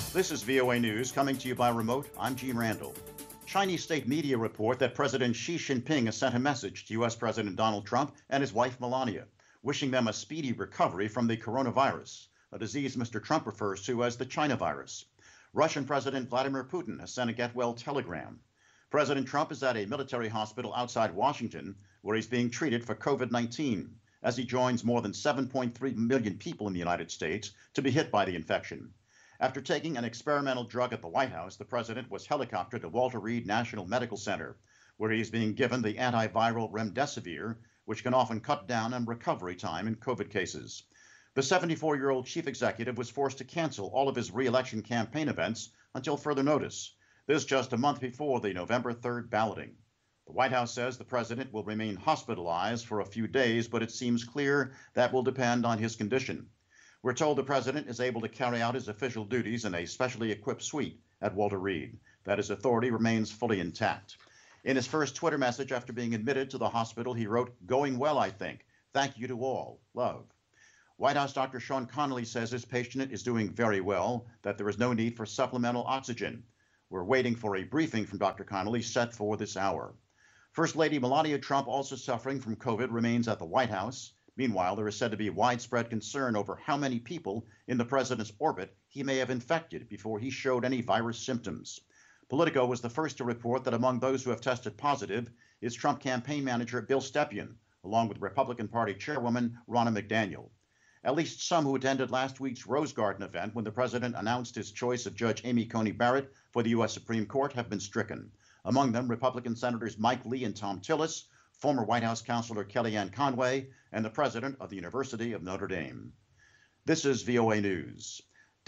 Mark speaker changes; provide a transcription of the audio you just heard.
Speaker 1: This is VOA News coming to you by remote. I'm Gene Randall. Chinese state media report that President Xi Jinping has sent a message to U.S. President Donald Trump and his wife Melania, wishing them a speedy recovery from the coronavirus, a disease Mr. Trump refers to as the China virus. Russian President Vladimir Putin has sent a get well telegram. President Trump is at a military hospital outside Washington where he's being treated for COVID-19 as he joins more than 7.3 million people in the United States to be hit by the infection. After taking an experimental drug at the White House, the president was helicoptered to Walter Reed National Medical Center, where he is being given the antiviral remdesivir, which can often cut down on recovery time in COVID cases. The 74-year-old chief executive was forced to cancel all of his re-election campaign events until further notice. This just a month before the November 3rd balloting. The White House says the president will remain hospitalized for a few days, but it seems clear that will depend on his condition. We're told the president is able to carry out his official duties in a specially equipped suite at Walter Reed, that his authority remains fully intact. In his first Twitter message after being admitted to the hospital, he wrote, "Going well, I think. Thank you to all. Love." White House Dr. Sean Connolly says his patient is doing very well, that there is no need for supplemental oxygen. We're waiting for a briefing from Dr. Connolly set for this hour. First Lady Melania Trump, also suffering from COVID, remains at the White House. Meanwhile, there is said to be widespread concern over how many people in the president's orbit he may have infected before he showed any virus symptoms. Politico was the first to report that among those who have tested positive is Trump campaign manager Bill Stepien, along with Republican Party chairwoman Ronna McDaniel. At least some who attended last week's Rose Garden event when the president announced his choice of Judge Amy Coney Barrett for the U.S. Supreme Court have been stricken. Among them, Republican Senators Mike Lee and Tom Tillis, former White House Counselor Kellyanne Conway, and the president of the University of Notre Dame. This is VOA News.